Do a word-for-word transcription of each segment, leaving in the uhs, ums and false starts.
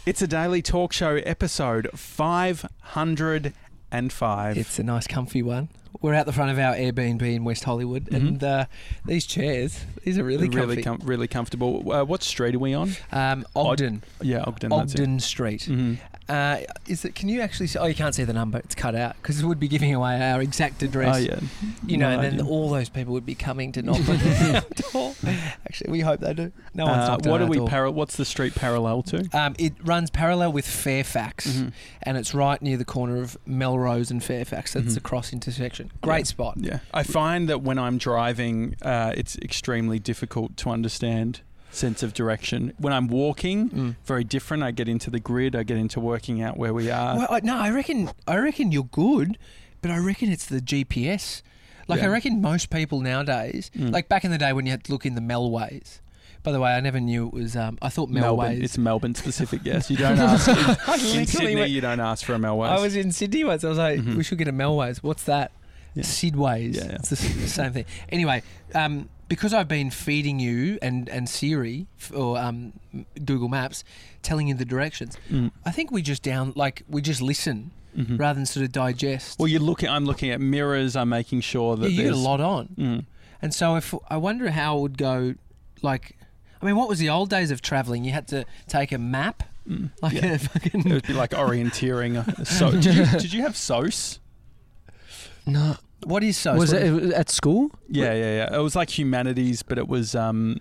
It's a Daily Talk Show episode five hundred five. It's a nice comfy one. We're out the front of our Airbnb in West Hollywood, mm-hmm. and uh, these chairs, these are really comfy. Really, com- really comfortable. Uh, what street are we on? Um, Ogden. Od- yeah, Ogden. Ogden that's it. Street. Mm-hmm. Uh, is it? Can you actually see? Oh, you can't see the number. It's cut out because it would be giving away our exact address. Oh, yeah. You know, No and then idea. all those people would be coming to knock on our door. Actually, we hope they do. No one's Uh, knocked on what our are we? door. Para- what's the street parallel to? Um, it runs parallel with Fairfax, Mhm. and it's right near the corner of Melrose and Fairfax. That's Mhm. the cross intersection. Great Yeah. spot. Yeah, I find that when I'm driving, uh, it's extremely difficult to understand sense of direction. When I'm walking, Mm. very different. I get into the grid. I get into working out where we are. Well, I, no, I reckon. I reckon you're good, but I reckon it's the G P S. Like Yeah. I reckon most people nowadays, Mm. like back in the day when you had to look in the Melways. By the way, I never knew it was. Um, I thought Melbourne. Melways. It's Melbourne specific. Yes, you don't ask in, I in literally Sydney. went- You don't ask for a Melways. I was in Sydney once. I was like, Mhm. we should get a Melways. What's that? Yeah. Sidways. Yeah, yeah. It's the, s- the same thing. Anyway, um, because I've been feeding you and, and Siri f- or um, Google Maps, telling you the directions, Mm. I think we just down like we just listen Mhm. rather than sort of digest. Well, you're looking. I'm looking at mirrors. I'm making sure that yeah, you get a there's- lot on, Mm. and so if I wonder how it would go, like. I mean, what was the old days of travelling? You had to take a map, Mm. like Yeah. a fucking. It would be like orienteering. So, did you, did you have S O S? No. What is so? Was it, it was at school? Yeah, yeah, yeah. It was like humanities, but it was. Um,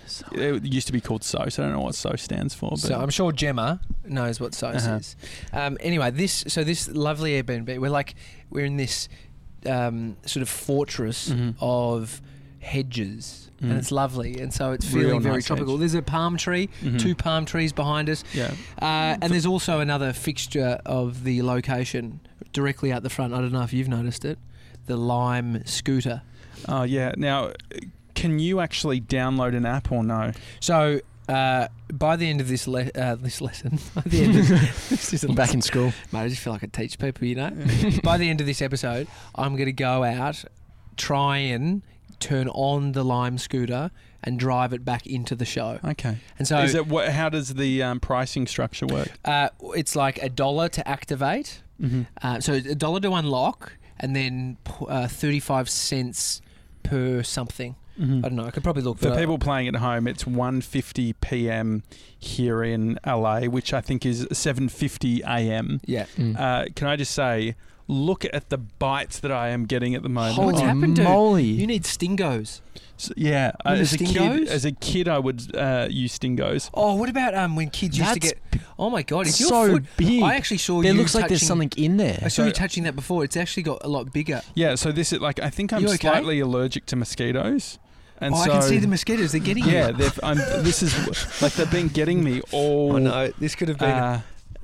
it used to be called S O S. I don't know what S O S stands for. But So I'm sure Gemma knows what S O S Uh-huh. is. Um, anyway, this so this lovely Airbnb, we're like we're in this um, sort of fortress Mhm. of hedges, Mhm. and it's lovely, and so it's Real feeling very nice tropical. hedge. There's a palm tree, Mhm. two palm trees behind us, Yeah. uh, and there's also another fixture of the location directly out the front. I don't know if you've noticed it, the Lime scooter. Oh, yeah. Now, can you actually download an app or no? So. Uh, by the end of this le- uh, this lesson, by the end of this is a I'm back in school. Mate, I just feel like I teach people, you know. By the end of this episode, I'm going to go out, try and turn on the Lime scooter and drive it back into the show. Okay. And so Is it what? How does the um, pricing structure work? uh, it's like a dollar to activate. Mm-hmm. Uh, so a dollar to unlock, and then uh, thirty-five cents per something. Mm-hmm. I don't know. I could probably look For that up. people playing at home, it's one fifty p.m. here in L A, which I think is seven fifty a.m. Yeah. Mm. Uh, can I just say, look at the bites that I am getting at the moment. What's Holy happened, dude? moly. You need Stingos. So, yeah, uh, Remember as a kid, Stingos? as a kid, I would uh, use Stingos. Oh, what about um when kids used to That's get? Oh my god, if your so foot, big. I actually saw There you. looks like there's touching- something in there. I saw So- you touching that before. It's actually got a lot bigger. Yeah, so this is like I think I'm You okay? slightly allergic to mosquitoes, and oh, so I can see the mosquitoes. They're getting yeah, you. they've, I'm, this is like they've been getting me all. Oh no, this could have been. Uh,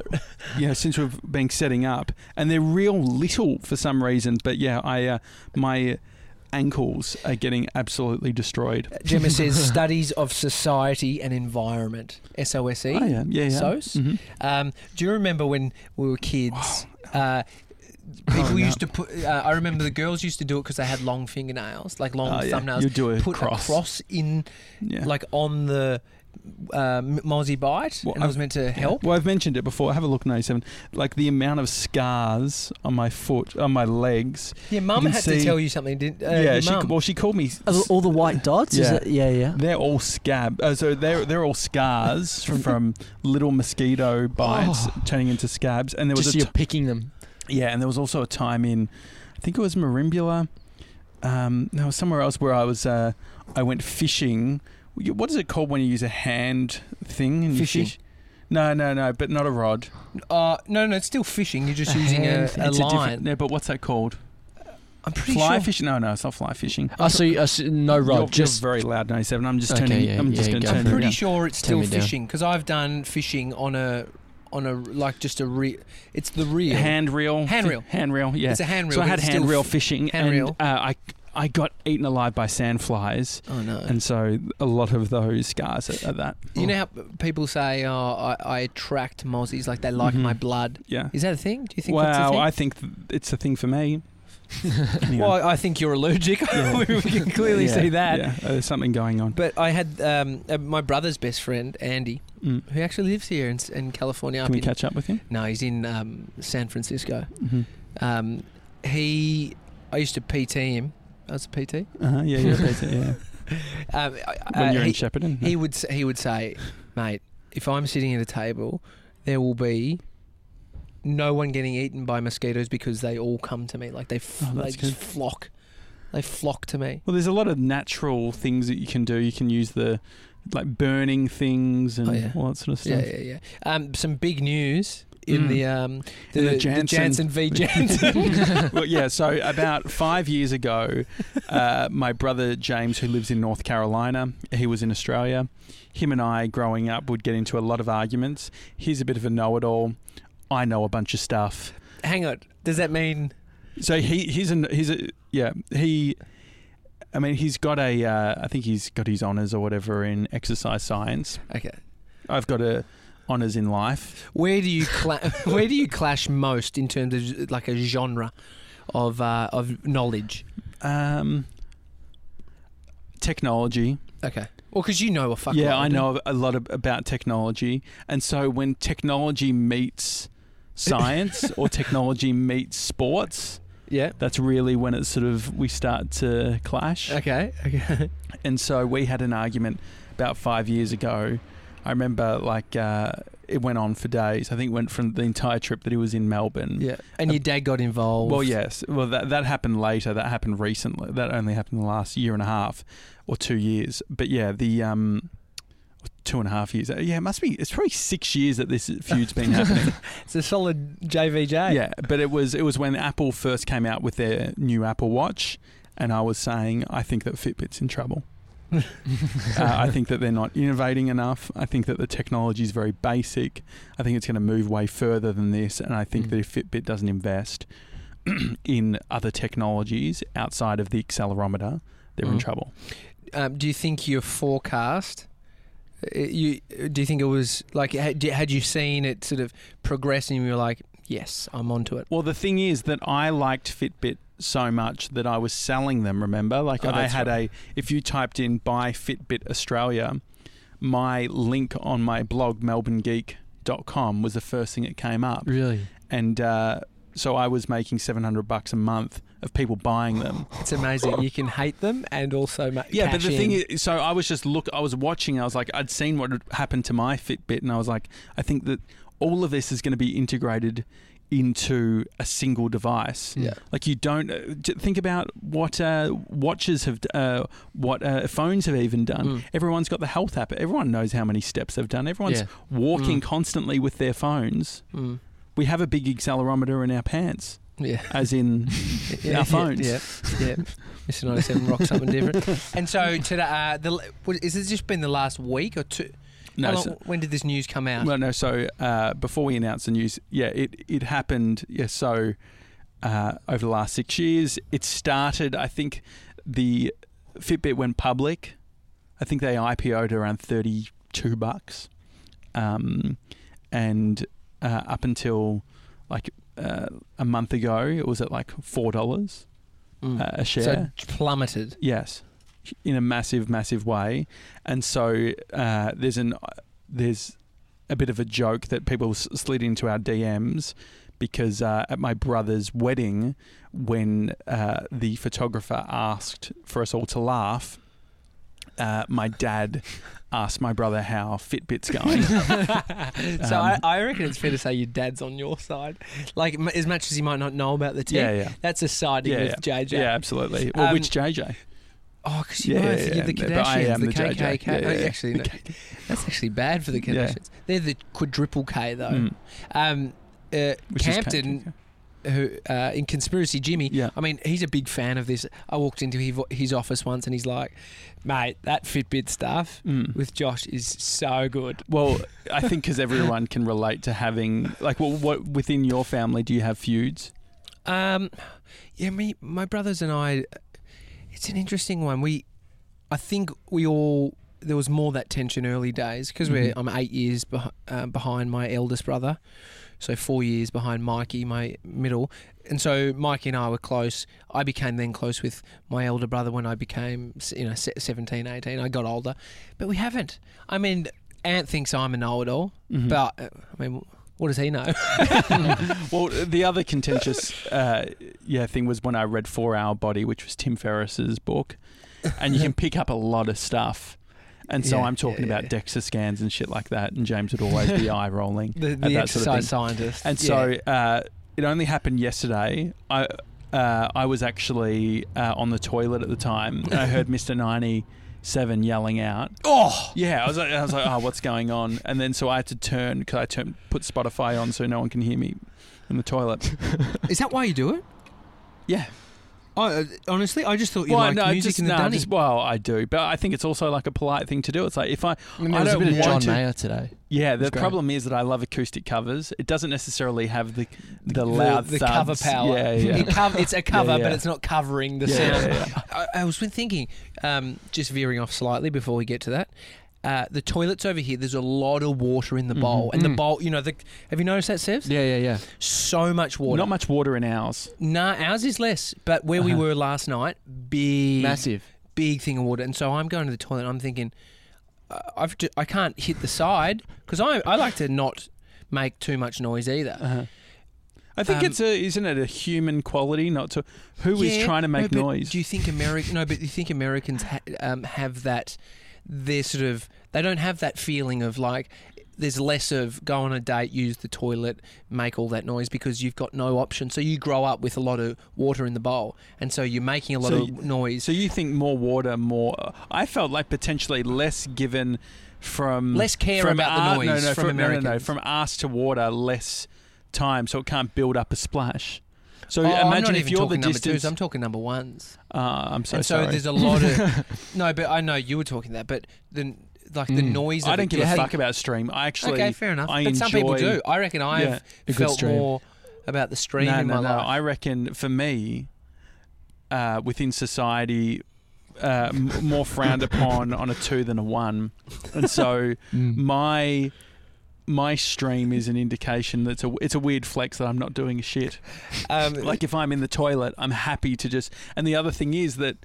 you know, since we've been setting up, and they're real little for some reason. But yeah, I uh, my ankles are getting absolutely destroyed. Gemma says studies of society and environment. S O S E. Oh, yeah, yeah, yeah. S O S. Mhm. Um, do you remember when we were kids? Uh, people Oh, no. used to put. Uh, I remember the girls used to do it because they had long fingernails, like long Oh, yeah. thumbnails. You do a put cross. a cross in, Yeah. like on the uh, Mozzie bite, Well, and it was I've- meant to Yeah. help. Well, I've mentioned it before. Have a look, ninety-seven. Like the amount of scars on my foot, on my legs. Yeah, Mum can had see- to tell you something, didn't? Uh, yeah, your she, mum? well, she called me. All- All the white dots? Is Yeah. it? Yeah, yeah. They're all scab. Uh, so they're they're all scars from, from little mosquito bites Oh. turning into scabs. And there was Just a you're t- picking them. yeah, and there was also a time in, I think it was Marimbula. Um, no, somewhere else where I was. Uh, I went fishing. What is it called when you use a hand thing and you Fishing. fish? No, no, no, but not a rod. Uh, no, no, it's still fishing. You're just A using a, hand- a It's a different. line. No, but what's that called? I'm pretty Fly sure. fishing? No, no, it's not fly fishing. Oh, so, you, uh, so no rod, You're, just you're very loud, ninety-seven. I'm just Okay, turning. yeah, I'm just yeah, going to go turn for it it. Pretty down. sure it's Turn still me down. fishing because I've done fishing on a on a like just a re. It's the reel. Hand reel. Hand reel. Hand reel. Yeah. It's a hand reel. So I but had it's hand still reel f- fishing, hand and reel. Uh, I I got eaten alive by sandflies, Oh no. and so a lot of those scars are, are that. You know how people say, "Oh, I, I attract mozzies, like they like Mhm. my blood." Yeah. Is that a thing? Do you think that's a Wow, thing? I think th- it's a thing for me. stuff. Anyway. Well, I think you're allergic. Yeah. we can clearly Yeah, see that. Yeah, uh, there's something going on. But I had um, uh, my brother's best friend, Andy, Mm. who actually lives here in, in California. Can up we in, catch up with him? No, he's in um, San Francisco. Mm-hmm. Um, he, I used to P T him. I was a P T. Uh-huh, yeah, yeah, that's it, yeah. Um, When uh, you're he, in Shepparton. he would s- he would say, mate, if I'm sitting at a table, there will be no one getting eaten by mosquitoes because they all come to me. Like they f- Oh, they that's just good. flock. They flock to me. Well, there's a lot of natural things that you can do. You can use the like burning things and Oh, yeah. all that sort of stuff. Yeah, yeah, yeah. Um, some big news in Mm. the um the, In the the Janssen- Janssen v Janssen. Well, yeah. So about five years ago, uh, my brother James, who lives in North Carolina, he was in Australia. Him and I, growing up, would get into a lot of arguments. He's a bit of a know-it-all. I know a bunch of stuff. Hang on. Does that mean? So he he's a he's a yeah he. I mean, he's got a. Uh, I think he's got his honours or whatever in exercise science. Okay. I've got a honours in life. Where do you cla- where do you clash most in terms of like a genre of uh, of knowledge? Um, technology. Okay. Well, because you know a fuck. Yeah, lot, I don't know a lot of, about technology, and so when technology meets science or technology meets sports, you? Yeah. that's really when it sort of we start to clash. Okay. Okay. And so we had an argument about five years ago. I remember like uh, it went on for days. I think it went from the entire trip that he was in Melbourne. Yeah. And your dad got involved. Well, yes. Well, that that happened later. That happened recently. That only happened in the last year and a half or two years. But yeah, the um, two and a half years. Yeah, it must be. It's probably six years that this feud's been happening. It's a solid J V J. Yeah, but it was it was when Apple first came out with their new Apple Watch, and I was saying I think that Fitbit's in trouble. uh, I think that they're not innovating enough. I think that the technology is very basic. I think it's going to move way further than this, and I think Mm. that if Fitbit doesn't invest in other technologies outside of the accelerometer, they're in Mm. trouble. Um, do you think your forecast? uh, You do you think it was like had, had you seen it sort of progress and you were like, yes, I'm onto it. Well, the thing is that I liked Fitbit so much that I was selling them, remember? Like Oh, I that's had right. a, if you typed in buy Fitbit Australia, my link on my blog, melbourne geek dot com, was the first thing that came up. Really? And uh, so I was making seven hundred bucks a month of people buying them. It's amazing. You can hate them and also ma- Yeah, but cash the thing in. is, so I was just look, I was watching, I was like, I'd seen what had happened to my Fitbit, and I was like, I think that all of this is going to be integrated into a single device. Yeah. Like you don't uh, j- think about what uh, watches have, d- uh, what uh, phones have even done. Mm. Everyone's got the health app. Everyone knows how many steps they've done. Everyone's Yeah. walking Mm. constantly with their phones. Mm. We have a big accelerometer in our pants, Yeah. as in Yeah, our phones. Yeah, yeah. Mister ninety-seven rock something different. And so today, uh, the what, is it just been the last week or two? No, How long- so- when did this news come out? Well, no. So uh, before we announced the news, yeah, it it happened. Yeah, so uh, over the last six years, it started. I think the Fitbit went public. I think they I P O'd around thirty-two bucks, um, and uh, up until like uh, a month ago, it was at like four dollars Mm. uh, a share. So plummeted. Yes, in a massive, massive way, and so uh, there's an there's a bit of a joke that people s- slid into our D Ms because uh, at my brother's wedding, when uh, the photographer asked for us all to laugh, uh, my dad asked my brother how Fitbit's going. So Um, I, I reckon it's fair to say your dad's on your side. Like m- as much as he might not know about the tech, yeah, yeah, that's a siding yeah, with yeah. J J. yeah, absolutely. Well, Um, which J J? Oh, because you Yeah, both, yeah, you're yeah. the But I Kardashians, am the the K J K J. K. Yeah, Oh, yeah. actually, no, that's actually bad for the Yeah. Kardashians. They're the quadruple K though. Mm, Um, uh, which is Campton, K K K. who uh, in Conspiracy Jimmy, Yeah. I mean, he's a big fan of this. I walked into his, his office once and he's like, mate, that Fitbit stuff Mm. with Josh is so good. Well, I think because everyone can relate to having like, well, what within your family do you have feuds? Um, yeah, me, my brothers and I, it's an interesting one. We, I think we all there was more that tension early days because Mhm. we're I'm eight years beh- uh, behind my eldest brother, so four years behind Mikey, my middle, and so Mikey and I were close. I became then close with my elder brother when I became s- you know se- seventeen, eighteen. I got older, but we haven't. I mean, Ant thinks I'm a know-it-all, Mhm. but uh, I mean, what does he know? Well, the other contentious uh, yeah thing was when I read Four Hour Body, which was Tim Ferriss's book, and you can pick up a lot of stuff. And so Yeah, I'm talking yeah, about yeah. DEXA scans and shit like that, and James would always be eye rolling. the at the that sort of exercise thing. scientist. And Yeah. so uh, it only happened yesterday. I uh, I was actually uh, on the toilet at the time, and I heard Mister ninety-seven yelling out. oh, Yeah, I was like, I was like, oh, what's going on? And then so I had to turn because I turned, put Spotify on so no one can hear me in the toilet. is that why you do it? Yeah. I, uh, honestly, I just thought you Well, liked no, music just, in the no, dunny. just, well, I do, but I think it's also like a polite thing to do. It's like if I, I mean, I there was a don't bit of John want to- Mayer today. yeah, the It's great. problem is that I love acoustic covers. It doesn't necessarily have the the, loud the thuds. cover power. Yeah, yeah. It cov- it's a cover, Yeah, but yeah. it's not covering the Yeah, sound. yeah, yeah. I, I was been thinking, um, just veering off slightly before we get to that. Uh, the toilets over here, there's a lot of water in the bowl, Mhm. and the Mm. bowl, you know, the, have you noticed that, Sevs? Yeah, yeah, yeah. So much water. Not much water in ours. Nah, ours is less, but where we Uh-huh. were last night, big, Massive. big thing of water. And so I'm going to the toilet. And I'm thinking, uh, I've to, I can't hit the side because I I like to not make too much noise either. Uh-huh. I think Um, it's a isn't it a human quality not to who is Yeah, trying to make no, but noise. Do you think American? No, but do you think Americans ha- um, have that? They're sort of they don't have that feeling of like. There's less of go on a date, use the toilet, make all that noise because you've got no option. So you grow up with a lot of water in the bowl, and so you're making a lot So of noise. So you think more water, more? I felt like potentially less given from Less care from about the ar- noise no, no, from from, no, no, no, Americans. from arse to water, less time, so it can't build up a splash. So Oh, I'm imagine not if even you're the talking number distance. twos. I'm talking number ones. uh, I'm so and so sorry. there's a lot of no, but I know you were talking that, but the like the Mm. noise. Of I don't it, give you a had- fuck about stream. I actually. Okay, fair enough. I but some people enjoy- do. I reckon I've Yeah. A good felt stream. more about the stream no, in no, my no. life. I reckon for me, uh, within society, uh, m- more frowned upon on a two than a one, and so Mm. my my stream is an indication that's a it's a weird flex that I'm not doing shit. um, Like if I'm in the toilet, I'm happy to just. And the other thing is that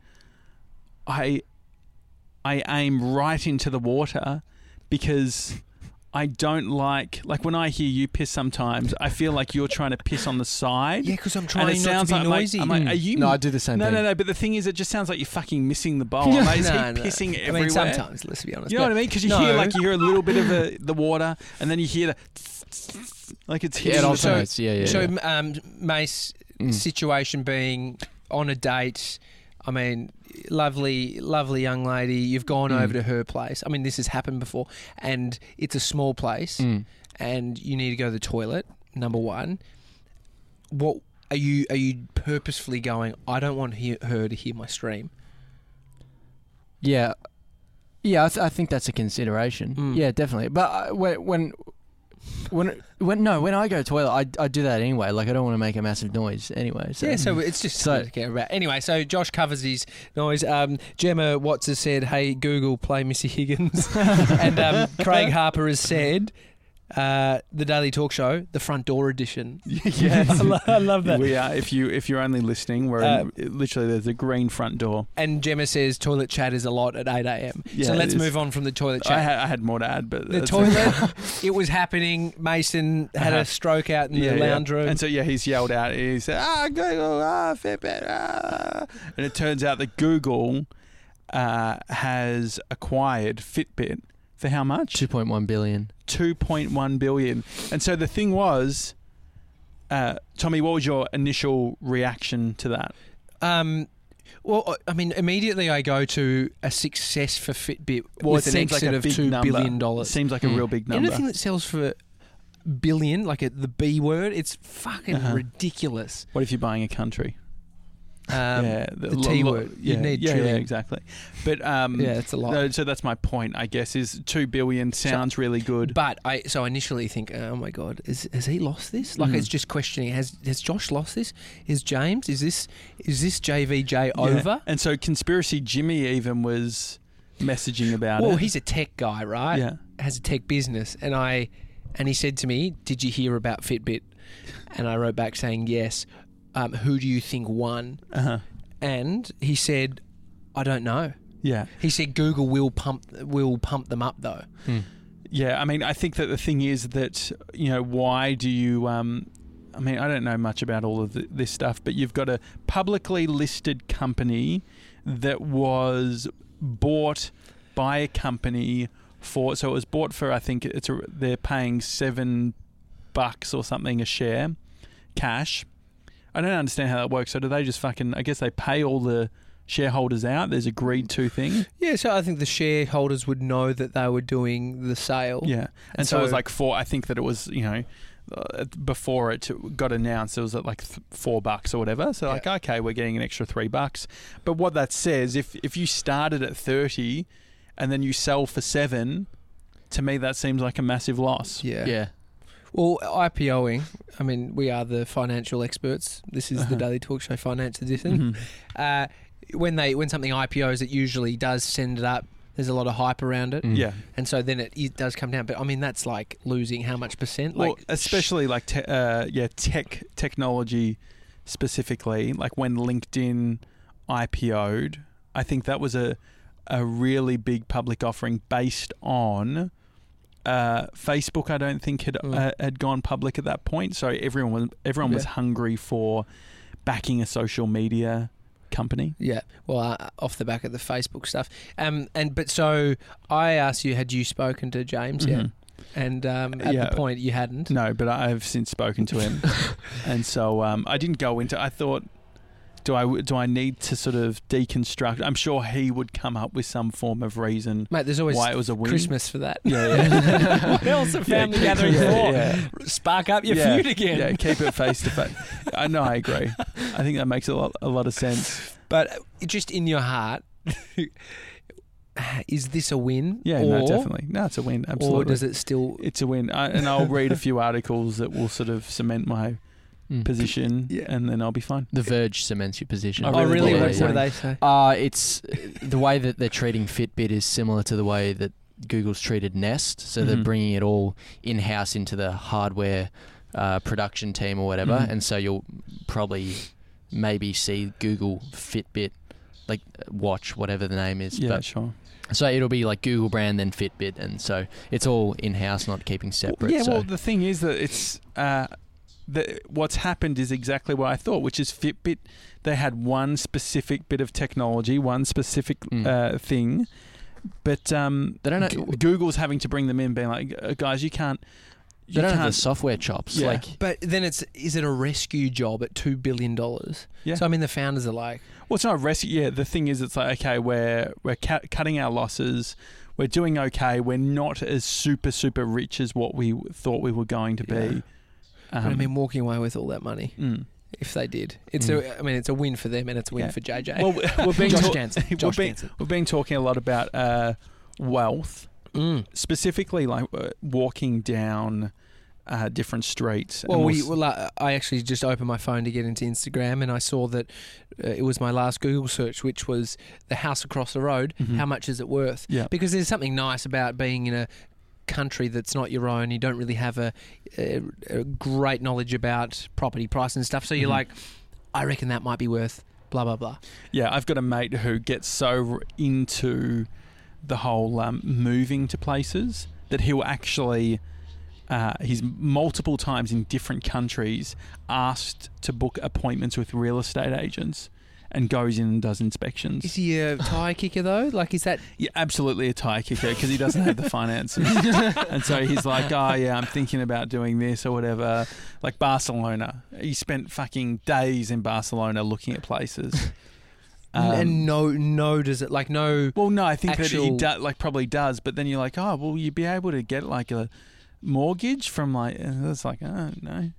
I I aim right into the water because I don't like like when I hear you piss sometimes, I feel like you're trying to piss on the side. yeah, because I'm and trying it not sounds to be like I'm like- noisy. I'm like, Mm. are you? No, I do the same no, thing. no, no. But the thing is, it just sounds like you're fucking missing the bowl. I'm like, is No, he no. pissing I everywhere? mean, sometimes. Let's be honest. You know but what I mean? Because you no. hear like you hear a little bit of a, the water, and then you hear the like it's Yeah, hitting it the- alternates. Yeah, yeah. So, yeah. um, Mace, Mm. situation being on a date. I mean, lovely, lovely young lady. You've gone Mm. over to her place. I mean, this has happened before, and it's a small place, Mm. and you need to go to the toilet. Number one, what are you? Are you purposefully going? I don't want hear, her to hear my stream. Yeah, yeah. I, th- I think that's a consideration. Mm. Yeah, definitely. But uh, when when when when no, when I go to the toilet, I I do that anyway. Like I don't want to make a massive noise anyway. So. Yeah, so it's just So- something to care about. Anyway, so Josh covers his noise. Um, Gemma Watts has said, "Hey Google, play Missy Higgins," and um, Craig Harper has said, uh, "The Daily Talk Show, the Front Door Edition." Yes. I, lo- I love that. We are. If you if you're only listening, we're Uh, in, literally there's a green front door. And Gemma says, "Toilet chat is a lot at eight a.m." Yeah, so it let's is. move on from the toilet I chat. had, I had more to add, but the that's toilet, it was happening. Mason had Uh-huh. a stroke out in Yeah, the yeah. lounge room. And so yeah, he's yelled out. He said, "Ah, Google, ah, Fitbit, ah," and it turns out that Google uh, has acquired Fitbit for how much? two point one billion. two point one billion. And so the thing was, uh, Tommy, what was your initial reaction to that? Um, well, I mean, immediately I go to a success for Fitbit Well, with it an seems like exit a of big two number. billion dollars. Seems like a Mm. real big number. Anything that sells for billion, like a, the B word, it's fucking Uh-huh. ridiculous. What if you're buying a country? Um, yeah, the T word. Yeah, You need yeah, yeah, trillion. exactly. But um, Yeah, it's a lot. no, so that's my point. I guess is two billion sounds really good. But I so I initially think, oh my god, is has he lost this? Like Mhm. it's just questioning. Has has Josh lost this? Is James? Is this is this J V J Yeah. over? And so conspiracy Jimmy even was messaging about well, it. he's a tech guy, right? Yeah. Has a tech business, and I, and he said to me, "Did you hear about Fitbit?" And I wrote back saying, "Yes." Um, who do you think won? Uh-huh. And he said, "I don't know." Yeah. He said Google will pump will pump them up though. Hmm. Yeah, I mean, I think that the thing is that, you know, why do you, um, I mean, I don't know much about all of the, this stuff, but you've got a publicly listed company that was bought by a company for, so it was bought for, I think it's a, they're paying seven bucks or something a share, cash. I don't understand how that works. So do they just fucking, I guess they pay all the shareholders out? There's agreed to thing. Yeah, so I think the shareholders would know that they were doing the sale. Yeah. And, And so, it was so- like four, I think that it was, you know, uh, before it got announced, it was at like th- four bucks or whatever. So like, Yeah. okay, we're getting an extra three bucks. But what that says, if if you started at thirty and then you sell for seven, to me that seems like a massive loss. Yeah. Yeah. Well, IPOing, I mean, we are the financial experts. This is Uh-huh. the Daily Talk Show Finance Edition. Mhm. Uh, when they when something I P Os, it usually does send it up. There's a lot of hype around it. Mm. Yeah. And so then it, it does come down. But I mean, that's like losing how much percent? Well, Like, especially like te- uh, yeah, tech technology specifically. Like when LinkedIn I P O'd, I think that was a a really big public offering based on uh, Facebook. I don't think had Mm. uh, had gone public at that point. So everyone was everyone was Yeah. hungry for backing a social media company. yeah. Well, uh, off the back of the Facebook stuff. Um, and but so I asked you, had you spoken to James yet? Mhm. And um, at Yeah. the point you hadn't. No, but I've since spoken to him, and so um, I didn't go into. I thought, do I do I need to sort of deconstruct? I'm sure he would come up with some form of reason Mate, there's always why it was a win. Christmas for that. Yeah, yeah. What else are family keep- gatherings yeah, for? yeah. Spark up your Yeah, feud again. Yeah, keep it face to face. I know, I agree. I think that makes a lot a lot of sense. But uh, just in your heart, is this a win? Yeah, or, no, definitely. No, it's a win. Absolutely, Or does it still? it's a win. I, and I'll read a few articles that will sort of cement my Mm. position, Yeah. and then I'll be fine. The Verge cements your position. Oh, Oh, really? Yeah, What, yeah, what do yeah. they say? Uh, it's the way that they're treating Fitbit is similar to the way that Google's treated Nest. So they're Mhm. bringing it all in-house into the hardware uh, production team or whatever. Mhm. And so you'll probably maybe see Google Fitbit, like watch, whatever the name is. Yeah, But, sure. so it'll be like Google brand, then Fitbit. And so it's all in-house, not keeping separate. Well, yeah, so. well, the thing is that it's uh, the, what's happened is exactly what I thought, which is Fitbit. They had one specific bit of technology, one specific Mm. uh, thing, but um, They don't know- G- Google's having to bring them in, being like, "Uh, guys, you can't." You they don't have the can't. software chops. Yeah. Like, But then it's is it a rescue job at two billion dollars? Yeah. So I mean, the founders are like, Well, it's not rescue. Yeah, the thing is, it's like, okay, we're we're ca- cutting our losses. We're doing okay. We're not as super super rich as what we thought we were going to Yeah. be. Um, but I mean, walking away with all that money, mm. if they did, it's Mm. a. I mean, it's a win for them and it's a win Yeah. for J J. Well, we've been Josh talk- Jansen. we've Josh been- Jansen. We've been talking a lot about uh, wealth, Mm. specifically like uh, walking down uh, different streets. and Well, we, s- well, uh, I actually just opened my phone to get into Instagram, and I saw that uh, it was my last Google search, which was the house across the road. Mhm. How much is it worth? Yeah. Because there's something nice about being in a country that's not your own. You don't really have a, a, a great knowledge about property price and stuff. So you're Mhm. like, I reckon that might be worth blah blah blah. Yeah, I've got a mate who gets so r- into the whole um, moving to places that he'll actually, uh, he's multiple times in different countries asked to book appointments with real estate agents and goes in and does inspections. Is he a tire kicker though? Like, is that? Yeah, absolutely a tire kicker because he doesn't have the finances. And so he's like, oh, yeah, I'm thinking about doing this or whatever. Like Barcelona. He spent fucking days in Barcelona looking at places. Um, and no, no, does it like no? well, no, I think that he actual- do, like probably does, but then you're like, oh, will you be able to get like a mortgage from like? And it's like, oh no.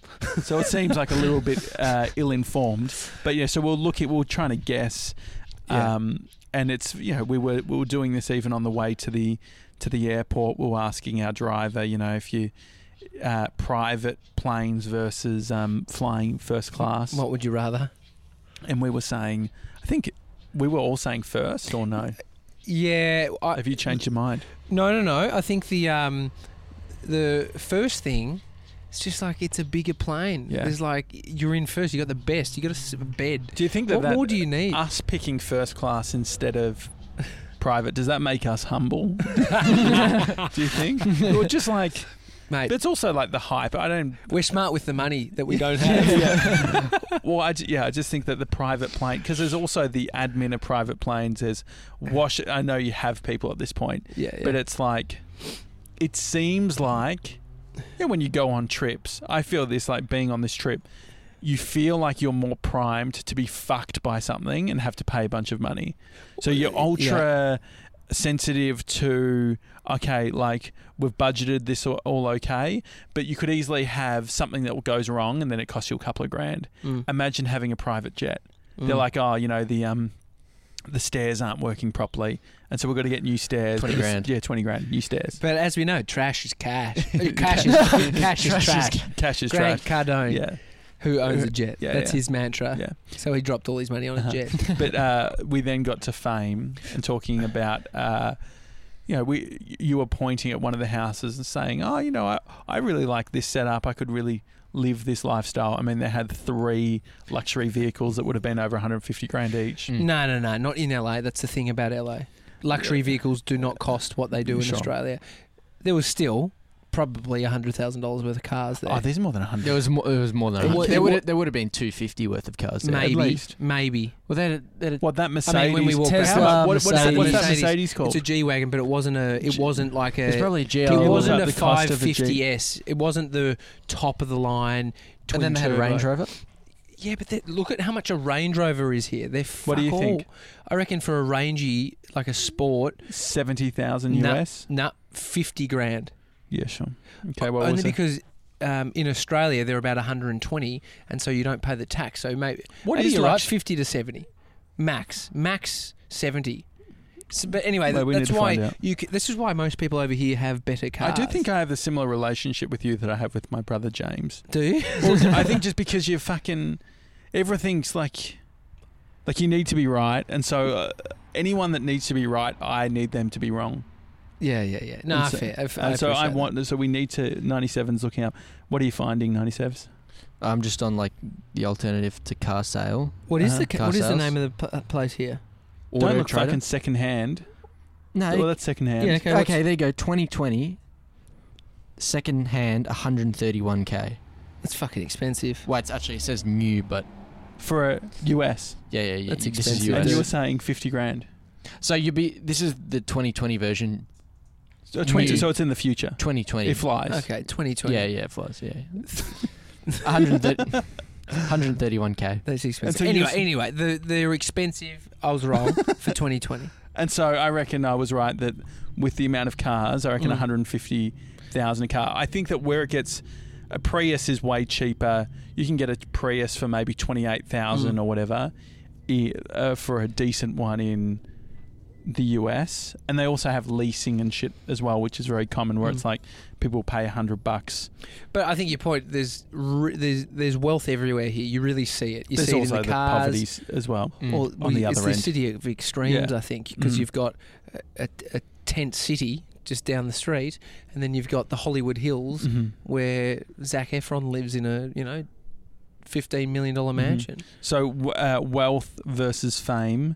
So it seems like a little bit uh, ill-informed, but yeah. So we'll look at, we're trying to guess, Yeah. um, and it's you know we were we were doing this even on the way to the to the airport. We were asking our driver, you know, if you uh, private planes versus um, flying first class, What would you rather? and we were saying, I think we were all saying first or no. Yeah, I, Have you changed your mind? no, no, no. I think the um, the first thing, it's just like it's a bigger plane. Yeah. There's like you're in first. You got the best. You got a s- bed. Do you think that, What that more do you need? us picking first class instead of private, does that make us humble? Do you think? Or just like, Mate, it's also like the hype. I don't. we're smart with the money that we don't have. Yeah. Well, I, ju- yeah, I just think that the private plane, because there's also the admin of private planes. There's wash. I know you have people at this point, Yeah, yeah. but it's like, it seems like, yeah, when you go on trips, I feel this like being on this trip, you feel like you're more primed to be fucked by something and have to pay a bunch of money. So you're ultra sensitive to, okay, like we've budgeted this all, all okay, but you could easily have something that goes wrong and then it costs you a couple of grand. Mm. Imagine having a private jet. They're Mm. like, oh, you know, the um, the stairs aren't working properly, and so we've got to get new stairs. twenty This- grand. Yeah, twenty grand, new stairs. But as we know, trash is cash. cash is cash is trash. Cash is Grant trash. Cardone, Yeah, who owns a jet, Yeah, that's yeah. his mantra. yeah. So he dropped all his money on a Uh-huh. jet. But uh, we then got to fame and talking about, uh, you know, we you were pointing at one of the houses and saying, oh, you know, I, I really like this setup. I could really live this lifestyle. I mean, they had three luxury vehicles that would have been over one hundred fifty grand each. Mm. No, no, no, not in L A. That's the thing about L A. Luxury Yeah. vehicles do not cost what they do in Sure. Australia. There was still probably one hundred thousand dollars worth of cars there. Oh, there's more than one hundred. There was more. There was more than. It one wa- hundred. it There wa- would there would have been two fifty worth of cars there. maybe, at least. maybe. Well, they had, they had What, that Mercedes? I mean, when we walked Tesla, around, what, what's, that, what's that Mercedes. Mercedes called? It's a G wagon, but it wasn't a. It G- wasn't like a. it's probably a G It L. It wasn't was a at the cost of a G- five fifty S. It wasn't the top of the line. And then they had a twin Range turbo. Rover. Yeah, but they- look at how much a Range Rover is here. They're What do you fuck think? all. I reckon for a Rangy, like a sport, seventy thousand Nah. U S? nah, fifty grand. Yeah, sure. Okay, what Only was it? because um, in Australia they're about one hundred twenty, and so you don't pay the tax. So maybe What maybe is you're right, lux- fifty to seventy, max, max seventy. So, but anyway, Well, we that's need to why find out. you. c- This is why most people over here have better cars. I do think I have a similar relationship with you that I have with my brother James. do. You? Well, I think just because you're fucking everything's like like you need to be right, and so uh, anyone that needs to be right, I need them to be wrong. Yeah, yeah, yeah. Nah, And so- fair. I, f- And so I appreciate that. want. So we need to ninety-sevens looking up. What are you finding ninety-sevens? I'm just on like the alternative to car sale. What is Uh-huh. the ca- Car what is the sales. name of the pl- uh, place here? Auto Don't look Trader. fucking second hand. No. Well, that's second hand. Yeah, okay. what's- okay, there you go. twenty twenty. Second hand, one hundred thirty-one k. That's fucking expensive. Well, it's actually it says new, but For a U S, yeah, yeah, yeah. That's this is expensive. U S. and you were Yes. saying fifty grand. So you'd be. This is the twenty twenty version. So, twenty, New. so it's in the future. twenty twenty. It flies. Okay, twenty twenty. Yeah, yeah, it flies. Yeah. one hundred thirty, one hundred thirty-one k. That's expensive. so you anyway, s- anyway, the, they're expensive. I was wrong for twenty twenty. And so I reckon I was right that with the amount of cars, I reckon Mm. one hundred fifty thousand a car. I think that where it gets, a Prius is way cheaper. You can get a Prius for maybe twenty-eight thousand Mm. or whatever i- uh, for a decent one in the U S. And they also have leasing and shit as well, which is very common where Mm. it's like people pay a hundred bucks. But I think your point, there's re- there's there's wealth everywhere here. You really see it. You There's see it also in the the cars. poverty s- as well. Mm. Or on the it's other the end. city of extremes, Yeah. I think, because Mm. you've got a, a, a tent city just down the street, and then you've got the Hollywood Hills, Mhm. where Zac Efron lives in a you know fifteen million dollar Mhm. mansion. So w- uh, wealth versus fame,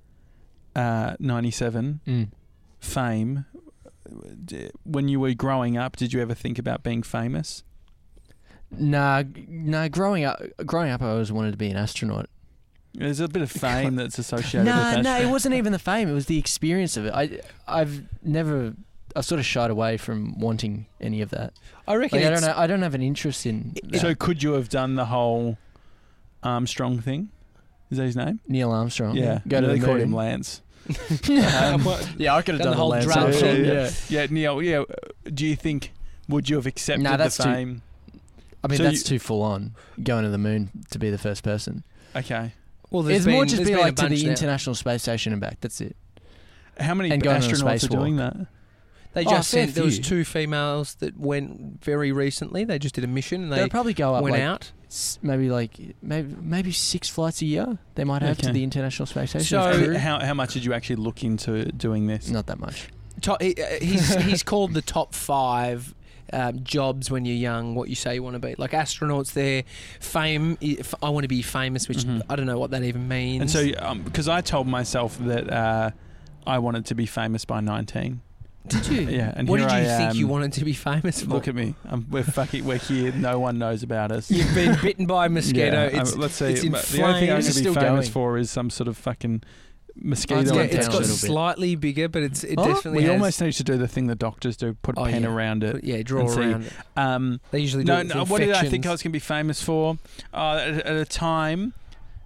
uh, ninety-seven. Mm. Fame. D- When you were growing up, did you ever think about being famous? Nah, g- nah. Growing up, growing up, I always wanted to be an astronaut. There's a bit of fame that's associated Nah, with no, that. it wasn't even the fame. It was the experience of it. I, I've never, I've sort of shied away from wanting any of that. I reckon. Like, I it's, don't know. I don't have an interest in that. So could you have done the whole Armstrong thing? Is that his name? Neil Armstrong. Yeah. go to they the called moon. him Lance. Um, What- yeah, I could have done done the whole Lance drum Armstrong, thing. Yeah. Yeah, Neil. Yeah. uh, Do you think would you have accepted Nah, that's the too- fame? I mean, So that's you- too full on. Going to the moon to be the first person. Okay. well, there's It's been, more just there's be been a like to bunch the now. International Space Station and back. That's it. How many And going on a astronauts are spacewalk. doing that? They Oh, just fair sent. There was few. two females that went very recently. They just did a mission and they They'll probably go up went like out. s- maybe like maybe maybe six flights a year. They might have Okay. to the International Space Station. So- as And crew. how how much did you actually look into doing this? Not that much. Top, he, uh, he's he's called the top five um, jobs when you're young. What you say you want to be, like astronauts. There, fame. If I want to be famous, which Mhm. I don't know what that even means. And so, um, because I told myself that uh, I wanted to be famous by nineteen. did you? Yeah, and what here did you I think you am. wanted to be famous for? Look at me. Um, we're fucking. We're here. No one knows about us. You've been bitten by a mosquito. Yeah, it's um, let's see. it's in the only thing I'm flames. going to be Still famous going. for is some sort of fucking mosquito. Oh, it's yeah, going it's down got a little bit. slightly bigger, but it's it Oh, definitely we has, almost need to do the thing the doctors do: put a Oh, pen yeah. around it. yeah draw and see. around it. Um, They usually do no, it with no. What did I think infections. I was going to be famous for? Uh, at, at a time,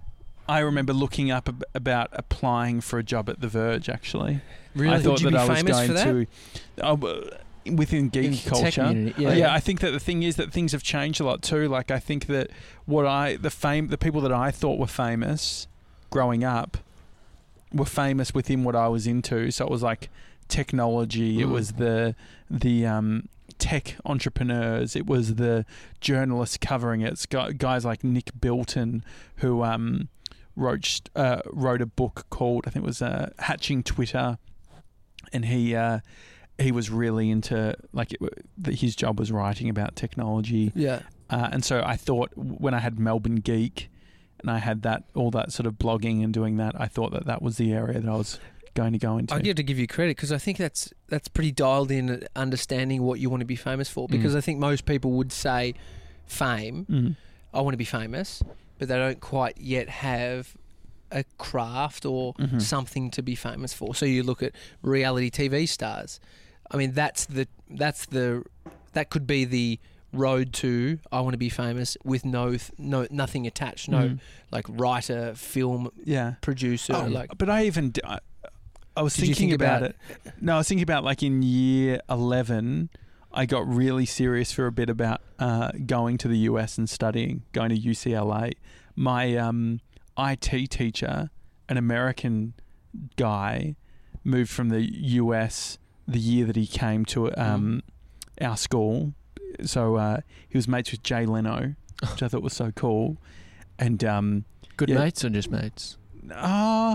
I remember looking up ab- about applying for a job at The Verge. Actually, Really? I thought Would you that be I was famous going for that? to uh, w- within geek In the tech culture. community, Yeah. yeah. I think that the thing is that things have changed a lot too. Like I think that what I the fame the people that I thought were famous growing up were famous within what I was into. So it was like technology. It Mm. was the the um, tech entrepreneurs. It was the journalists covering it. It's gu- guys like Nick Bilton who um, wrote uh, wrote a book called I think it was uh, Hatching Twitter, and he. Uh, he was really into like it, that his job was writing about technology, Yeah. uh, and so I thought when I had Melbourne Geek, and I had that all that sort of blogging and doing that, I thought that that was the area that I was going to go into. I get to give you credit because I think that's that's pretty dialed in at understanding what you want to be famous for. Because Mm. I think most people would say fame. Mm. I want to be famous, but they don't quite yet have a craft or Mhm. something to be famous for. So you look at reality T V stars. I mean, that's the that's the that could be the road to I want to be famous with no th- no nothing attached. No Mm. like writer, film Yeah. producer. Oh, like but I even d- I, I was Did you thinking think about, about- it. No, I was thinking about like in year eleven, I got really serious for a bit about uh, going to the U S and studying, going to U C L A. My um, I T teacher, an American guy, moved from the U S the year that he came to um, our school. So uh, he was mates with Jay Leno, which I thought was so cool. And um, Good Yeah. mates or just mates? uh,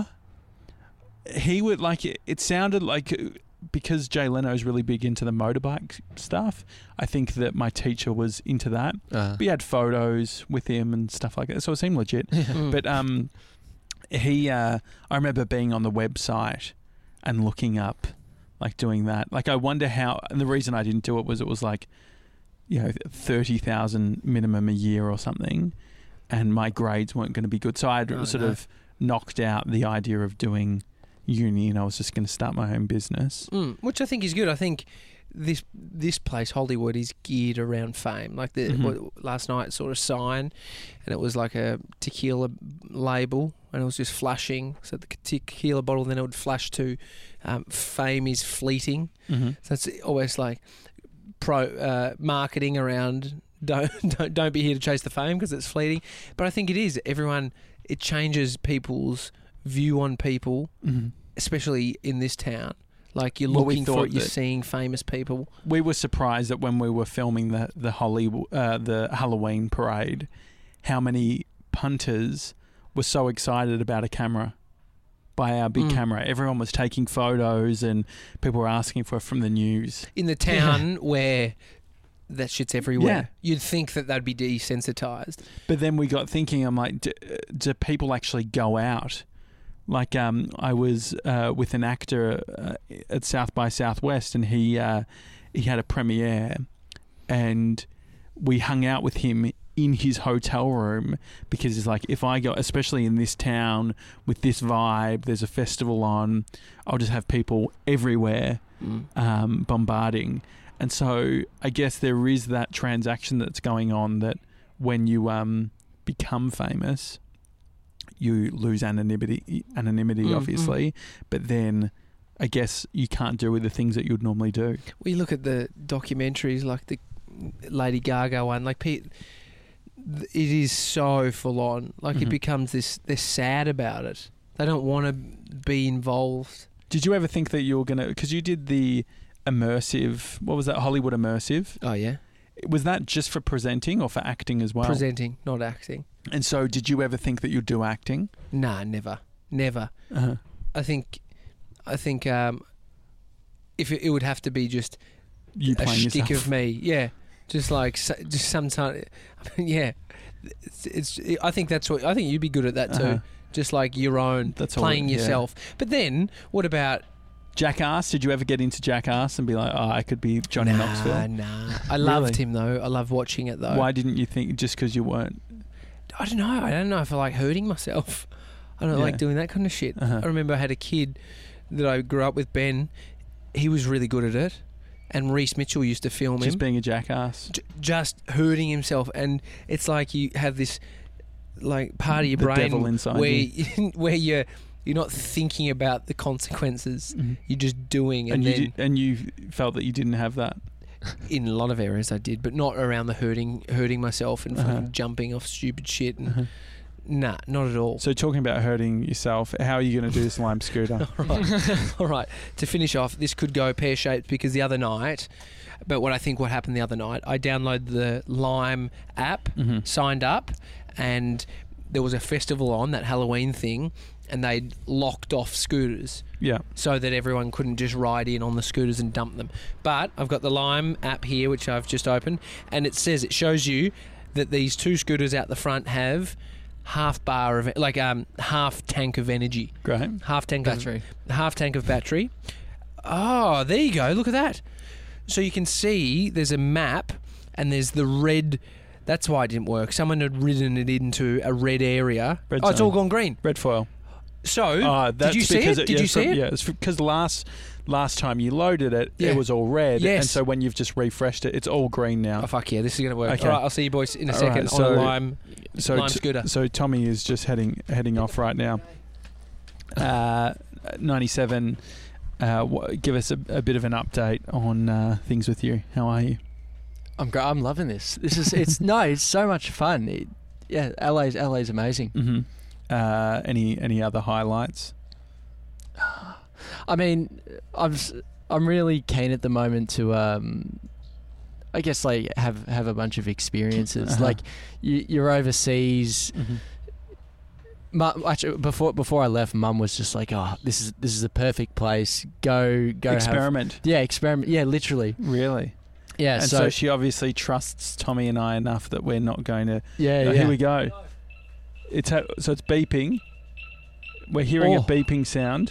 he would like it, it sounded like uh, because Jay Leno is really big into the motorbike stuff, I think that my teacher was into that. Uh, We had photos with him and stuff like that, so it seemed legit. Mm. But um, he, uh, I remember being on the website and looking up, like doing that. Like I wonder how, and the reason I didn't do it was it was like, you know, thirty thousand minimum a year or something, and my grades weren't going to be good. So I Oh, sort no. of knocked out the idea of doing uni, and I was just going to start my own business. Mm, which I think is good. I think this this place Hollywood is geared around fame. Like the Mhm. what, last night, saw a sign, and it was like a tequila label, and it was just flashing. So the tequila bottle, then it would flash to um, "Fame is fleeting." Mm-hmm. So it's always like pro uh, marketing around. Don't don't don't be here to chase the fame because it's fleeting. But I think it is. Everyone, it changes people's view on people, Mm-hmm. especially in this town. Like you're Well, we looking for thought it, you're that- seeing famous people. We were surprised that when we were filming the the Holly uh, the Halloween parade, how many punters were so excited about a camera, by our big Mm. camera. Everyone was taking photos, and people were asking for it from the news. In the town where that shit's everywhere, Yeah. you'd think that they'd be desensitized. But then we got thinking, I'm like, do, do people actually go out? Like, um, I was uh, with an actor uh, at South by Southwest, and he uh, he had a premiere, and we hung out with him in his hotel room because it's like, if I go, especially in this town with this vibe, there's a festival on, I'll just have people everywhere um, bombarding. And so I guess there is that transaction that's going on that when you um, become famous, you lose anonymity, anonymity Mm, obviously, but then I guess you can't do with the things that you'd normally do. Well, you look at the documentaries like the Lady Gaga one, like Pete, it is so full on. Like it Mhm. becomes this, they're sad about it. They don't want to be involved. Did you ever think that you were going to, because you did the immersive. What was that? Hollywood immersive. Oh yeah, Was that just for presenting or for acting as well? presenting, not acting. And so, did you ever think that you'd do acting? Nah, never, never. Uh-huh. I think, I think um, if it, it would have to be just You a playing shtick yourself. of me, yeah, just like so- just sometimes, yeah. It's, it's. I think that's what I think you'd be good at that too. Uh-huh. Just like your own That's all playing it- yeah. yourself. But then, what about Jackass? Did you ever get into Jackass and be like, oh, I could be Johnny nah, Knoxville? Nah, I loved Really? him though. I love watching it though. Why didn't you think just because you weren't? I don't know. I don't know if I like hurting myself. I don't Yeah. like doing that kind of shit. Uh-huh. I remember I had a kid that I grew up with, Ben. He was really good at it. And Reese Mitchell used to film Just him. being a jackass. J- just hurting himself. And it's like you have this like part of your The brain devil inside where, you. where you're, you're not thinking about the consequences. Mhm. You're just doing. And And, you then did, and you felt that you didn't have that. in a lot of areas I did, but not around the hurting hurting myself and Uh-huh. fucking jumping off stupid shit. And Uh-huh. nah, not at all. So talking about hurting yourself, how are you going to do this lime scooter? All right. All right. To finish off, this could go pear-shaped because the other night, but what I think what happened the other night, I downloaded the Lime app, Mm-hmm. signed up, and there was a festival on, that Halloween thing, and they'd locked off scooters Yeah. so that everyone couldn't just ride in on the scooters and dump them. But I've got the Lime app here, which I've just opened, and it says, it shows you that these two scooters out the front have half bar of, like um half tank of energy. Great. Half tank of Battery. half tank of battery. Oh, there you go. Look at that. So you can see there's a map and there's the red. That's why it didn't work. Someone had ridden it into a red area. Red oh, it's zone. all gone green. Red foil. So Oh, that's did you see because it? Did yeah, you see from- it? Yeah, it's because last last time you loaded it, Yeah. it was all red, Yes. and so when you've just refreshed it, it's all green now. Oh fuck yeah! This is gonna work. Okay. All right, I'll see you boys in a All second right, on so- a lime. so Lime t- scooter. So Tommy is just heading heading off right now. Uh, ninety-seven. Uh, w- give us a, a bit of an update on uh, things with you. How are you? I'm gr- I'm loving this. This is it's no, it's so much fun. It, yeah, L A's L A's amazing. Mm-hmm. Uh, any any other highlights? I mean, I'm s- I'm really keen at the moment to um, I guess like have have a bunch of experiences. Uh-huh. Like you, you're overseas. Mm-hmm. Mum, actually, before before I left, Mum was just like, "Oh, this is this is the perfect place. Go go have-" Experiment. Yeah, experiment. Yeah, literally. Really? Yeah. And so, so, she obviously trusts Tommy and I enough that we're not going to. yeah, Oh, yeah. Here we go. It's ha- so it's beeping. We're hearing a Oh. beeping sound.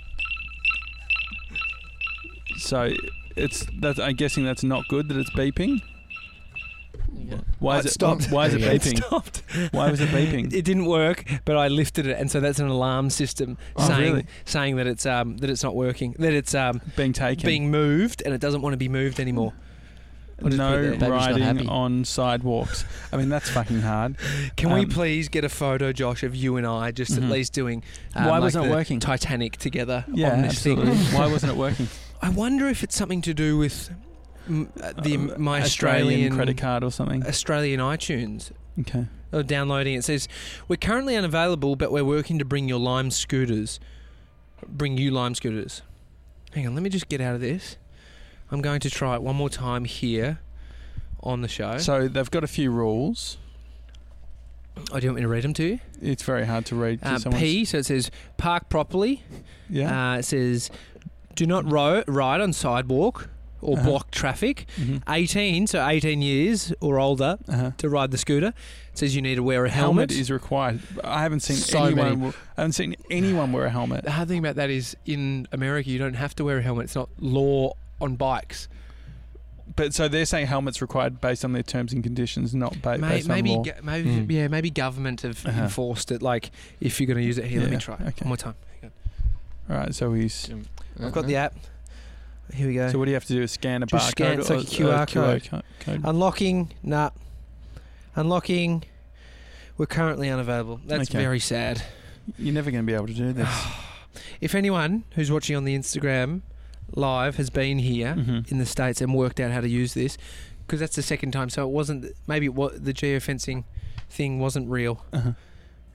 So it's that's. I'm guessing that's not good that it's beeping. Yeah. Why Oh, is it it? stopped. Why is it It beeping? Stopped. Why was it beeping? It didn't work, but I lifted it, and so that's an alarm system Oh, saying really? saying that it's um that it's not working, that it's um Being taken. being moved, and it doesn't want to be moved anymore. I'll just put no it there. Baby's not riding happy. on sidewalks. I mean that's fucking hard. Can we Um, please get a photo, Josh, of you and I just Mhm. at least doing um, Why like wasn't it the working? Titanic together Yeah, on this absolutely. thing? Why wasn't it working? I wonder if it's something to do with mm, uh, the Uh, my Australian, credit card or something. Australian iTunes. Okay. Or downloading it says we're currently unavailable, but we're working to bring your Lime scooters. Bring you Lime scooters. Hang on, let me just get out of this. I'm going to try it one more time here on the show. So they've got a few rules. Oh, do you want me to read them to you? It's very hard to read. 'cause Uh, someone's- P, so it says park properly. Yeah. Uh, it says do not ro- ride on sidewalk or Uh-huh. block traffic. Mhm. eighteen, so eighteen years or older Uh-huh. to ride the scooter. It says you need to wear a Helmet. helmet. is required. I haven't seen So anyone. many. w- I haven't seen anyone wear a helmet. The hard thing about that is in America you don't have to wear a helmet. It's not law on bikes. But so they're saying helmets required based on their terms and conditions, not ba- May, based maybe, on law. go- maybe, Mm. yeah, maybe government have Uh-huh. enforced it. Like, if you're going to use it here, let me Yeah, try. okay. One more time. Hang All right. So he's. on. I've got the app. Here we go. So what do you have to do? Is scan a Just barcode scan- it's or like a Q R co- code. code? Unlocking. Nah. Unlocking. We're currently unavailable. That's Okay. very sad. You're never going to be able to do this. If anyone who's watching on the Instagram live has been here Mhm. in the States and worked out how to use this, because that's the second time, so it wasn't, maybe it wa- the geofencing thing wasn't real. Uh-huh.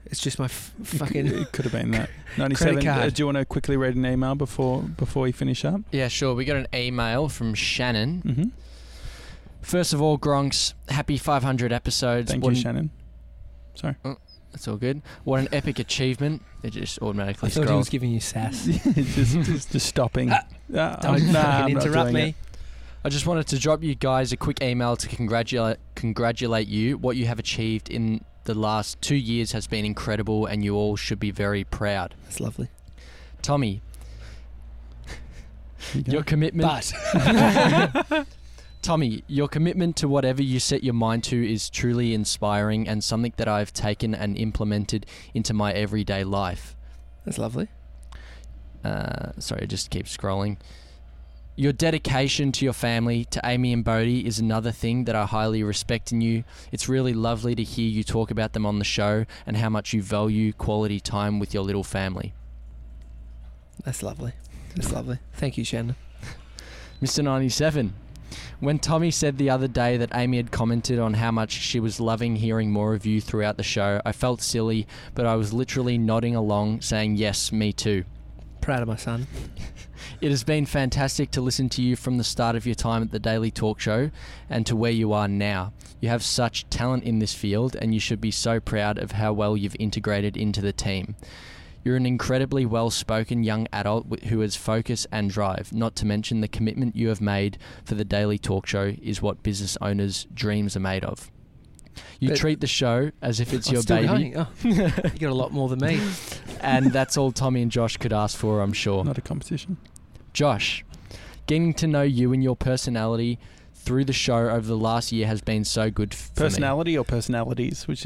It's just my f- It fucking. could, it could have been that. ninety-seven. card. Uh, do you want to quickly read an email before before we finish up? Yeah, sure. We got an email from Shannon. Mm-hmm. First of all, Gronks, happy five hundred episodes. Thank What you, an- Shannon. Sorry. That's all good. What an epic achievement. It just automatically I thought he scrolled. was giving you sass. just, just, just stopping. Ah, Uh, Don't I'm- nah, fucking I'm not interrupt doing me. it. I just wanted to drop you guys a quick email to congratulate congratulate you. What you have achieved in the last two years has been incredible, and you all should be very proud. That's lovely. Tommy, You go. your commitment. But Tommy, your commitment to whatever you set your mind to is truly inspiring and something that I've taken and implemented into my everyday life. that's lovely. Uh, sorry, just keep scrolling. Your dedication to your family, to Amy and Bodhi, is another thing that I highly respect in you. It's really lovely to hear you talk about them on the show and how much you value quality time with your little family. That's lovely. That's lovely. Thank you, Shannon. Mister ninety-seven, when Tommy said the other day that Amy had commented on how much she was loving hearing more of you throughout the show, I felt silly, but I was literally nodding along, saying, yes, me too. Proud of my son. It has been fantastic to listen to you from the start of your time at the Daily Talk Show and to where you are now. You have such talent in this field, and you should be so proud of how well you've integrated into the team. You're an incredibly well-spoken young adult wi- who has focus and drive, not to mention the commitment you have made for the Daily Talk Show is what business owners' dreams are made of. You But- treat the show as if it's I'm your still baby, going. Oh, you got a lot more than me. and that's all Tommy and Josh could ask for, I'm sure. Not a competition. Josh, getting to know you and your personality through the show over the last year has been so good f- for me. Personality or personalities? Which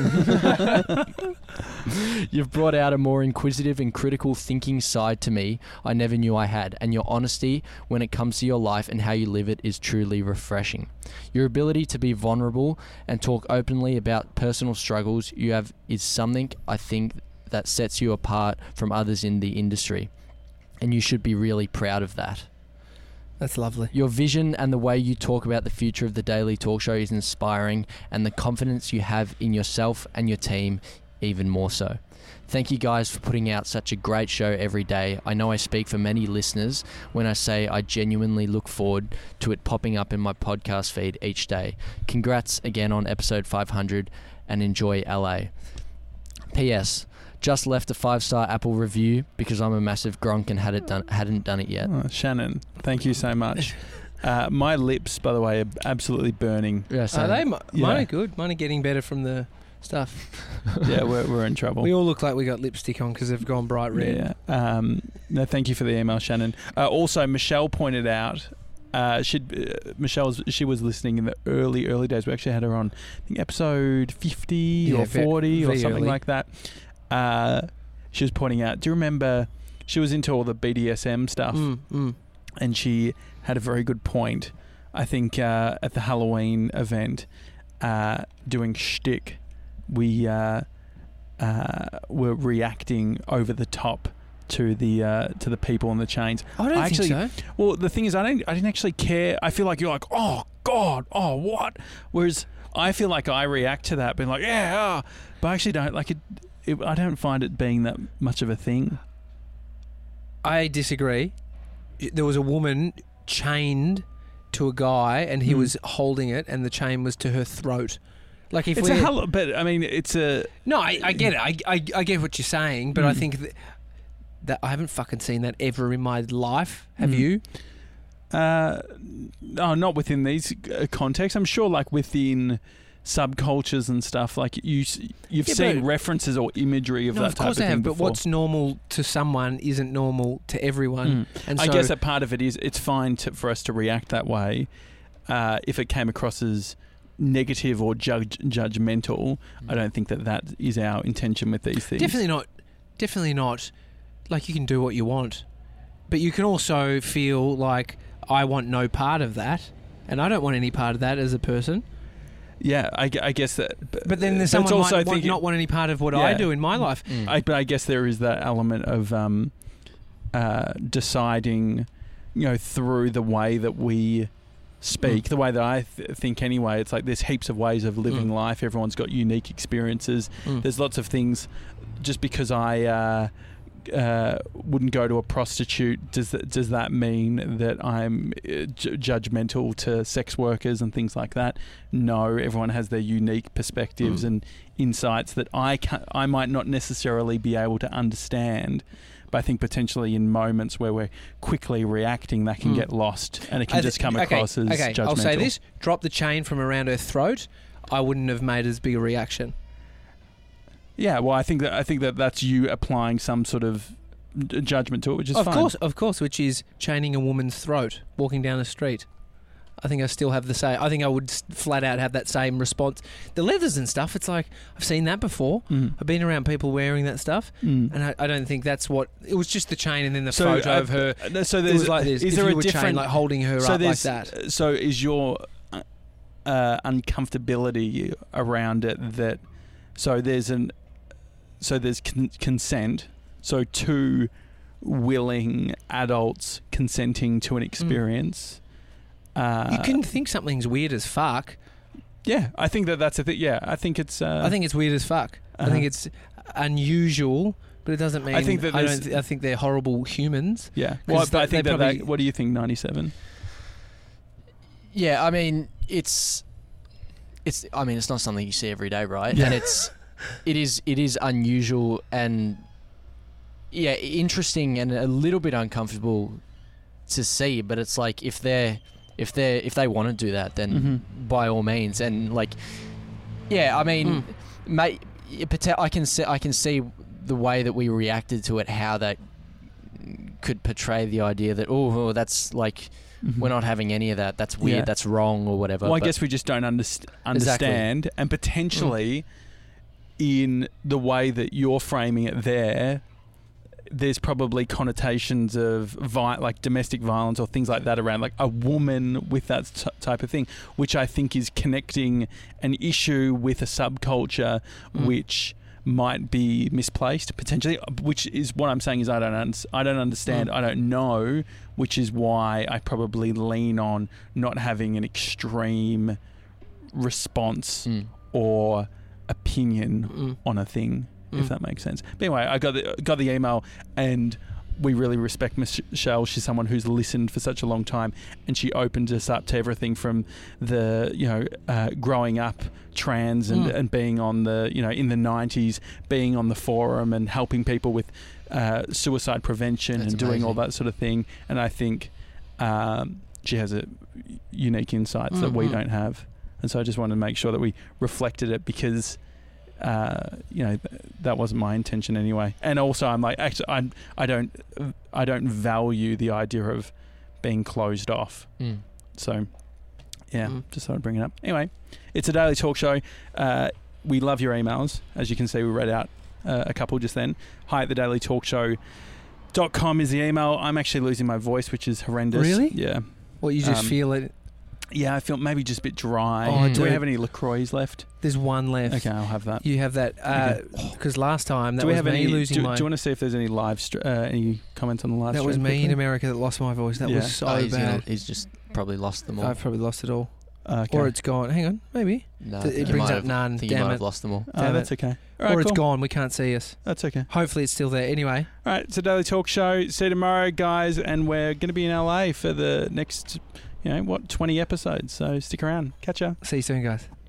You've brought out a more inquisitive and critical thinking side to me I never knew I had, and your honesty when it comes to your life and how you live it is truly refreshing. Your ability to be vulnerable and talk openly about personal struggles you have is something I think that sets you apart from others in the industry, and you should be really proud of that. That's lovely. Your vision and the way you talk about the future of the Daily Talk Show is inspiring, and the confidence you have in yourself and your team even more so. Thank you guys for putting out such a great show every day. I know I speak for many listeners when I say I genuinely look forward to it popping up in my podcast feed each day. Congrats again on episode five hundred, and enjoy L A. P S. Just left a five-star Apple review because I'm a massive Gronk and had it done, hadn't done it yet. Oh, Shannon, thank you so much. Uh, my lips, by the way, are absolutely burning. Yeah, Are same. they? Mi- Yeah. Mine are good. Mine are getting better from the stuff. Yeah, we're, we're in trouble. We all look like we got lipstick on because they've gone bright red. Yeah. Um, no, thank you for the email, Shannon. Uh, also, Michelle pointed out. Uh, she uh, Michelle's she was listening in the early early days. We actually had her on, I think episode fifty Yeah, or ve- forty or very something early. like that. Uh, she was pointing out. Do you remember? She was into all the B D S M stuff, Mm, mm. and she had a very good point. I think uh, at the Halloween event, uh, doing shtick, we uh, uh, were reacting over the top to the uh, to the people in the chains. I don't I think actually- so. Well, the thing is, I don't. I didn't actually care. I feel like you're like, oh God, oh what? Whereas I feel like I react to that, being like, yeah, ah," but I actually don't like it, it. I don't find it being that much of a thing. I disagree. There was a woman chained to a guy, and he Hmm. was holding it, and the chain was to her throat. Like if It's we a hell. But I mean, it's a. no, I, I get it. I, I, I get what you're saying, but I Mm. think that, that I haven't fucking seen that ever in my life. Have Mm. you? Uh, no, not within these uh, contexts. I'm sure, like within subcultures and stuff, like you, s- you've Yeah, seen but- references or imagery of No, that of type course of I thing have. But before. what's normal to someone isn't normal to everyone. Mm. And I so, guess a part of it is it's fine to, for us to react that way uh, if it came across as negative or judge, judgmental. I don't think that that is our intention with these things. definitely not. Definitely not. Like you can do what you want, but you can also feel like I want no part of that, and I don't want any part of that as a person. Yeah, I, gu- I guess that. But then there's but someone it's also might want, thinking- not want any part of what I Yeah. do in my life. Mm. I, but I guess there is that element of um, uh, deciding, you know, through the way that we speak, Mm. the way that I th- think anyway, it's like there's heaps of ways of living Mm. life. Everyone's got unique experiences. Mm. There's lots of things. Just because I uh, uh, wouldn't go to a prostitute, does that, does that mean that I'm uh, ju- judgmental to sex workers and things like that? No, everyone has their unique perspectives Mm. and insights that I can I might not necessarily be able to understand. But I think potentially in moments where we're quickly reacting, that can Mm. get lost and it can I just th- come okay, across as okay, judgmental. I'll say this: drop the chain from around her throat. I wouldn't have made as big a reaction. Yeah, well, I think that I think that that's you applying some sort of d- judgment to it, which is Of fine. course, of course, which is chaining a woman's throat walking down the street. I think I still have the same. I think I would s- flat out have that same response. The leathers and stuff. It's like I've seen that before. Mm. I've been around people wearing that stuff, Mm. and I, I don't think that's what. It was just the chain, and then the So, photo uh, of her. Uh, So It there's was like this. Is if there you a were chained, different like holding her so up like there's- that? So is your uh, uh, uncomfortability around it that? So there's an. So there's con- consent. So two willing adults consenting to an experience. Uh, You can think something's weird as fuck. Yeah, I think that that's a thing. Yeah, I think it's. Uh, I think it's weird as fuck. I uh-huh. think it's unusual, but it doesn't mean. I think that I there's- don't. Th- I think they're horrible humans. Yeah. Well, 'Cause but I they- think they that, probably- that. What do you think? ninety-seven. Yeah, I mean, it's it's. I mean, it's not something you see every day, right? Yeah. And it's it is it is unusual and yeah, interesting and a little bit uncomfortable to see. But it's like if they're if they are if they want to do that, then Mhm. by all means. And like, yeah, I mean, Mm. mate, it pote- I can see I can see the way that we reacted to it, how that could portray the idea that oh, that's like. Mhm. We're not having any of that. That's weird. Yeah. That's wrong or whatever. Well, I but- guess we just don't underst- understand, and potentially, in the way that you're framing it, there, there's probably connotations of vi- like domestic violence or things like that around, like a woman with that t- type of thing, which I think is connecting an issue with a subculture, Mm. which might be misplaced potentially. Which is what I'm saying is I don't un- I don't understand. Mm. I don't know. Which is why I probably lean on not having an extreme response Mm. or opinion Mm. on a thing, Mm. if that makes sense. But anyway, I got the got the email, and we really respect Michelle. She's someone who's listened for such a long time, and she opened us up to everything from the you know uh, growing up trans and, Mm. and being on the you know in the nineties, being on the forum and helping people with uh, suicide prevention That's and doing all amazing. that sort of thing. And I think um, she has a unique insights that we Mhm. don't have. And so I just wanted to make sure that we reflected it because, uh, you know, th- that wasn't my intention anyway. And also, I'm like, actually, I'm, I don't, I don't value the idea of being closed off. Mm. So, yeah, Mm. just thought I'd bring it up. Anyway, it's a daily talk show. Uh, we love your emails. As you can see, we read out uh, a couple just then. Hi at the daily talk show dot com is the email. I'm actually losing my voice, which is horrendous. Really? Yeah. Well, you just Um, feel it. Yeah, I feel maybe just a bit dry. Oh, Do we dude. have any LaCroix left? There's one left. Okay, I'll have that. You have that because last time that do we was have me any? losing Do, my. do you want to see if there's any live, str- uh, any comments on the live that stream? was me in quickly? America that lost my voice. That Yeah. was so Oh, he's, bad. gonna, he's just probably lost them all. I've probably lost it all, Uh, okay. or it's gone. Hang on, maybe no, I Th- think it you brings might up have- none. I think you Damn might it. have lost them all. Oh, damn that's okay. All right, or it's cool. gone. We can't see us. That's okay. Hopefully, it's still there. Anyway, All right, it's a daily talk show. See you tomorrow, guys, and we're going to be in L A for the next, you know, what, twenty episodes. So stick around. Catch ya. see you soon, guys.